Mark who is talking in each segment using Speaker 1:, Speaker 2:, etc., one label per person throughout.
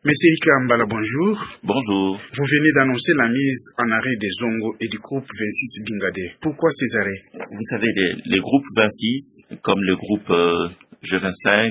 Speaker 1: Monsieur Ikambala, bonjour.
Speaker 2: Bonjour.
Speaker 1: Vous venez d'annoncer la mise en arrêt des Zongo et du groupe 26 Dingade. Pourquoi ces arrêts?
Speaker 2: Vous savez, les groupes 26, comme le groupe G25,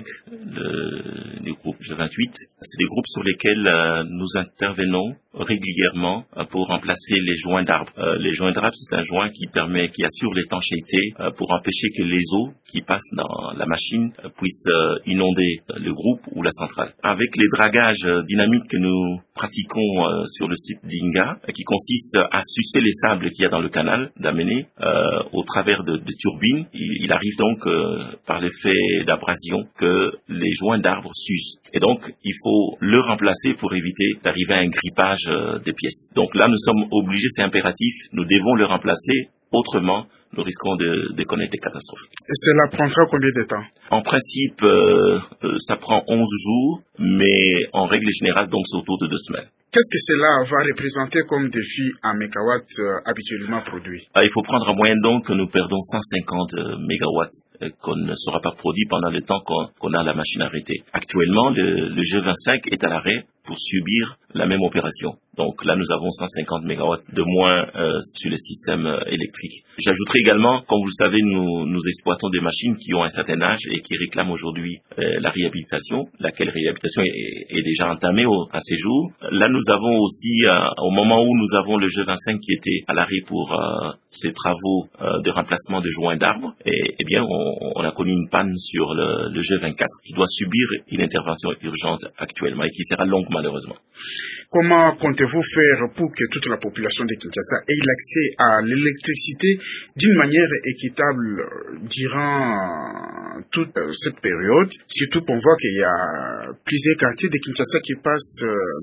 Speaker 2: le groupe G28, c'est des groupes sur lesquels nous intervenons régulièrement pour remplacer les joints d'arbres. Les joints d'arbres, c'est un joint qui assure l'étanchéité pour empêcher que les eaux qui passent dans la machine puissent inonder le groupe ou la centrale. Avec les dragages dynamiques que nous pratiquons sur le site d'Inga, qui consiste à sucer les sables qu'il y a dans le canal d'Amené au travers de turbines, il arrive donc par l'effet d'abrasion que les joints d'arbres s'usent. Et donc, il faut le remplacer pour éviter d'arriver à un grippage des pièces. Donc là, nous sommes obligés, c'est impératif, nous devons le remplacer, autrement, nous risquons de connaître des catastrophes.
Speaker 1: Et cela prendra combien de temps?
Speaker 2: En principe, ça prend 11 jours, mais en règle générale, donc c'est autour de 2 semaines.
Speaker 1: Qu'est-ce que cela va représenter comme défi en mégawatts habituellement produits?
Speaker 2: Il faut prendre en moyenne donc que nous perdons 150 mégawatts qu'on ne sera pas produit pendant le temps qu'on a la machine arrêtée. Actuellement, le G25 est à l'arrêt pour subir la même opération. Donc là, nous avons 150 mégawatts de moins sur le système électrique. J'ajouterai également, comme vous le savez, nous exploitons des machines qui ont un certain âge et qui réclament aujourd'hui la réhabilitation, laquelle réhabilitation est déjà entamée à ces jours. Là, nous avons aussi, au moment où nous avons le G25 qui était à l'arrêt pour ces travaux de remplacement de joints d'arbres, et bien, on a connu une panne sur le G24 qui doit subir une intervention urgente actuellement et qui sera longue malheureusement.
Speaker 1: Comment comptez-vous faire pour que toute la population de Kinshasa ait l'accès à l'électricité d'une manière équitable durant toute cette période? Surtout qu'on voit qu'il y a plusieurs quartiers de Kinshasa qui passent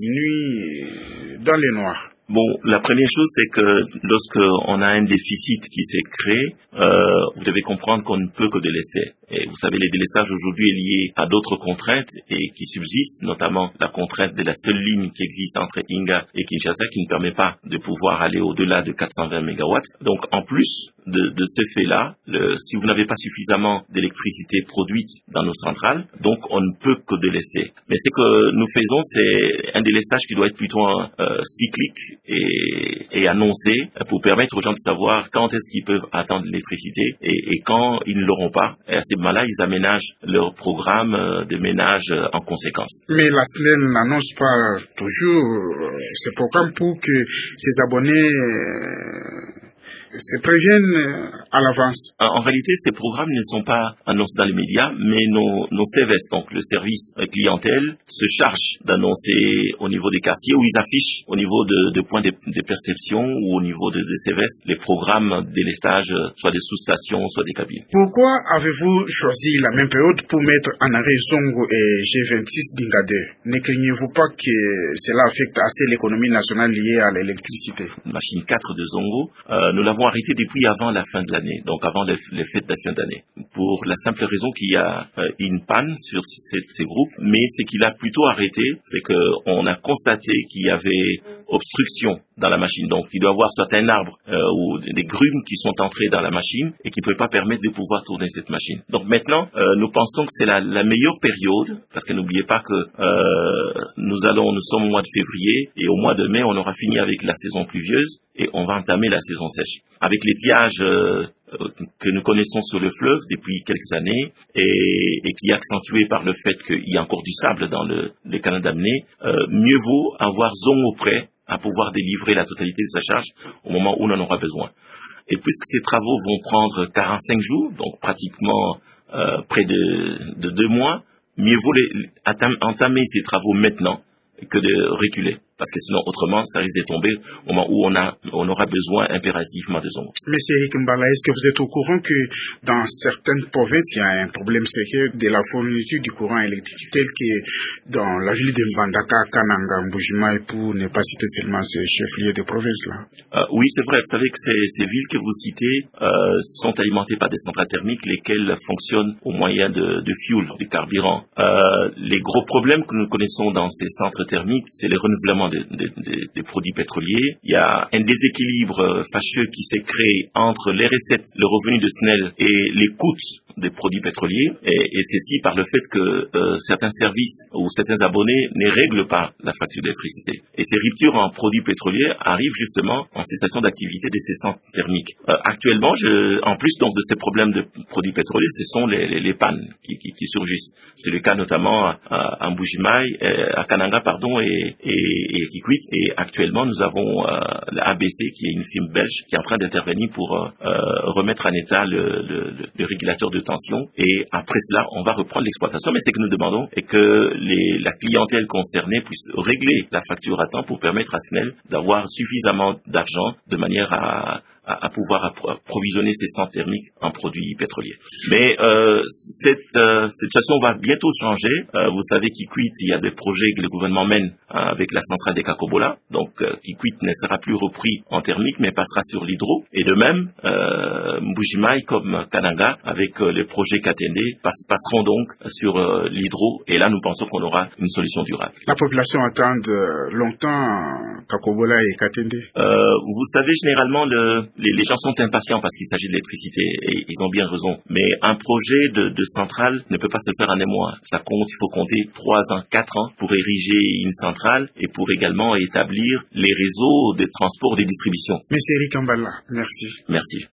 Speaker 1: nuit dans les noirs.
Speaker 2: Bon, la première chose, c'est que lorsqu'on a un déficit qui s'est créé, vous devez comprendre qu'on ne peut que délester. Et vous savez, les délestages aujourd'hui est lié à d'autres contraintes et qui subsistent, notamment la contrainte de la seule ligne qui existe entre Inga et Kinshasa qui ne permet pas de pouvoir aller au-delà de 420 mégawatts. Donc, en plus de ce fait-là, si vous n'avez pas suffisamment d'électricité produite dans nos centrales, donc on ne peut que délester. Mais ce que nous faisons, c'est un délestage qui doit être plutôt cyclique et annoncé pour permettre aux gens de savoir quand est-ce qu'ils peuvent attendre l'électricité et quand ils ne l'auront pas. Et à ces moments-là, ils aménagent leur programme de ménage en conséquence.
Speaker 1: Mais la SNEL n'annonce pas toujours ce programme pour que ses abonnés se préviennent à l'avance.
Speaker 2: En réalité, ces programmes ne sont pas annoncés dans les médias, mais nos CVS, donc le service clientèle, se charge d'annoncer au niveau des quartiers où ils affichent au niveau de points de perception ou au niveau des CVS les programmes délestage, soit des sous-stations, soit des cabines.
Speaker 1: Pourquoi avez-vous choisi la même période pour mettre en arrêt Zongo et G26 Dingade? Ne craignez-vous pas que cela affecte assez l'économie nationale liée à l'électricité?
Speaker 2: Machine 4 de Zongo, nous l'avons arrêté depuis avant la fin de l'année, donc avant les fêtes de la fin d'année, pour la simple raison qu'il y a une panne sur ces groupes, mais ce qu'il a plutôt arrêté, c'est qu'on a constaté qu'il y avait obstruction dans la machine, donc il doit y avoir soit un arbre ou des grumes qui sont entrées dans la machine et qui ne peuvent pas permettre de pouvoir tourner cette machine. Donc maintenant, nous pensons que c'est la meilleure période, parce que n'oubliez pas que nous sommes au mois de février et au mois de mai, on aura fini avec la saison pluvieuse et on va entamer la saison sèche. Avec l'étiage que nous connaissons sur le fleuve depuis quelques années et qui est accentué par le fait qu'il y a encore du sable dans le canal d'Amené, mieux vaut avoir Zongo prêt à pouvoir délivrer la totalité de sa charge au moment où on en aura besoin. Et puisque ces travaux vont prendre 45 jours, donc pratiquement près de 2 mois, mieux vaut entamer ces travaux maintenant que de reculer. Parce que sinon, autrement, ça risque de tomber au moment où on aura besoin impérativement de Zongo.
Speaker 1: Monsieur Eric Mbala, est-ce que vous êtes au courant que dans certaines provinces, il y a un problème sérieux de la fourniture du courant électrique, tel que dans la ville de Mbandaka, Kananga, Mbujima, pour ne pas citer seulement ces chefs-lieux de province-là?
Speaker 2: Oui, c'est vrai. Vous savez que ces villes que vous citez sont alimentées par des centrales thermiques, lesquelles fonctionnent au moyen de fuel, du carburant. Les gros problèmes que nous connaissons dans ces centres thermiques, c'est les renouvellements des produits pétroliers. Il y a un déséquilibre fâcheux qui s'est créé entre les recettes, le revenu de SNEL et les coûts des produits pétroliers, et ceci par le fait que certains services ou certains abonnés ne règlent pas la facture d'électricité. Et ces ruptures en produits pétroliers arrivent justement en cessation d'activité des centres thermiques. Actuellement, en plus donc de ces problèmes de produits pétroliers, ce sont les pannes qui surgissent. C'est le cas notamment à Mbuji-Mayi, à Kananga pardon, et Kikwit. Et actuellement, nous avons l'ABC, qui est une firme belge, qui est en train d'intervenir pour remettre en état le régulateur de tension. Et après cela, on va reprendre l'exploitation. Mais ce que nous demandons est que la clientèle concernée puisse régler la facture à temps pour permettre à SNEL d'avoir suffisamment d'argent de manière à pouvoir approvisionner ces centres thermiques en produits pétroliers. Mais cette situation va bientôt changer. Vous savez qu'Kikwit, il y a des projets que le gouvernement mène avec la centrale des Kakobola. Donc Kikwit ne sera plus repris en thermique, mais passera sur l'hydro. Et de même, Mbuji-Mayi comme Kananga, avec le projet Katende, passeront donc sur l'hydro. Et là, nous pensons qu'on aura une solution durable.
Speaker 1: La population attend longtemps Kakobola et Katende.
Speaker 2: Vous savez, généralement, les gens sont impatients parce qu'il s'agit de l'électricité, et ils ont bien raison. Mais un projet de centrale ne peut pas se faire en un mois. Il faut compter 3 ans, 4 ans pour ériger une centrale et pour également établir les réseaux de transport et de distribution.
Speaker 1: Monsieur Eric Ambala, merci.
Speaker 2: Merci.